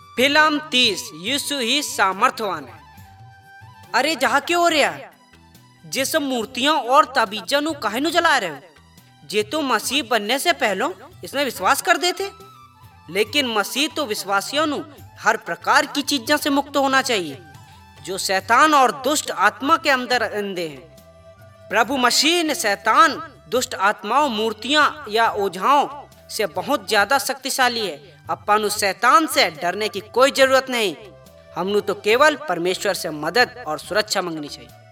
Film 30 यीशु ही सामर्थ्यवान है। अरे जहाँ क्यों हो रहा जे सब मूर्तियां और ताबीजा नु काहे नु जला रहे हो। जे तो मसीह बनने से पहले इसमें विश्वास कर देते, लेकिन मसीह तो विश्वासियों नु हर प्रकार की चीजों से मुक्त होना चाहिए जो शैतान और दुष्ट आत्मा के अंदर अंधे हैं। प्रभु मसीह ने शैतान, दुष्ट आत्माओं, मूर्तियां या ओझाओं से बहुत ज्यादा शक्तिशाली है। अपन उस शैतान से डरने की कोई जरूरत नहीं। हमनु तो केवल परमेश्वर से मदद और सुरक्षा मांगनी चाहिए।